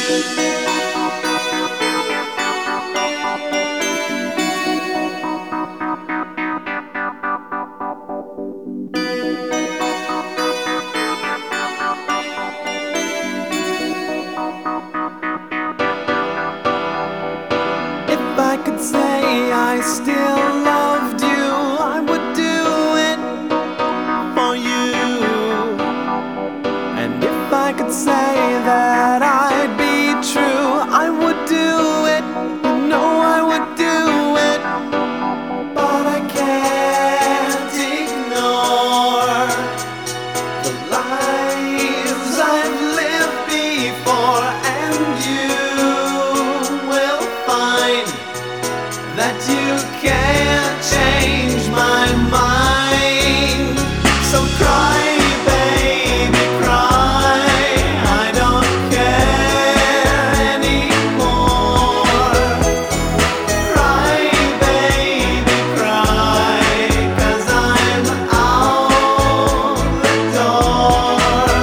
I could say I still loved you, I would do it for you. And if I could say that I'd be true, I would do it, you know I would do it. But I can't ignore the lives I've lived before, and you will find that you can't change my mind. So cry, baby, cry, I don't care anymore. Cry, baby, cry, 'cause I'm out the door.